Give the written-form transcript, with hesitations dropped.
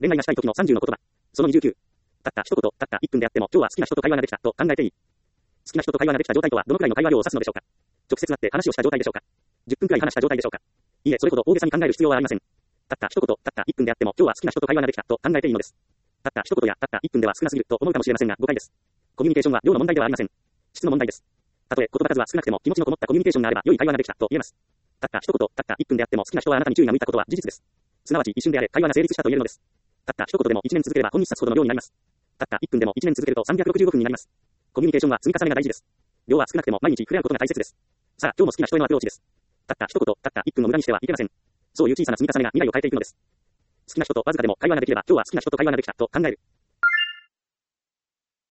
恋愛がしたい時の30の言葉。その29。たった一言、たった1分であっても、今日は好きな人と会話ができたと考えていい。好きな人と会話ができた状態とは、どのくらいの会話量を指すのでしょうか。直接会って話をした状態でしょうか。10分くらい話した状態でしょうか。いいえ、それほど大げさに考える必要はありません。たった一言、たった1分であっても、今日は好きな人と会話ができたと考えていいのです。たった一言やたった1分では少なすぎると思うかもしれませんが、誤解です。コミュニケーションは量の問題ではありません。質の問題です。たとえ言葉数は少なくても気持ちのこもったコミュニケーションがあれば良い会話ができたと言えます。たった一言、たった1分であっても好きな人はあなたに注意が向いたことは事実です。すなわち一瞬であれ会話が成立したと言えるのです。たった一言でも1年続ければ本に刺すほどの量になります。たった1分でも1年続けると365分になります。コミュニケーションは積み重ねが大事です。量は少なくても毎日触れ合うことが大切です。さあ、今日も好きな人へのアプローチです。たった一言、たった1分を無駄にしてはいけません。そういう小さな積み重ねが未来を変えていくのです。好きな人とわずかでも会話ができれば今日は好きな人と会話ができたと考える。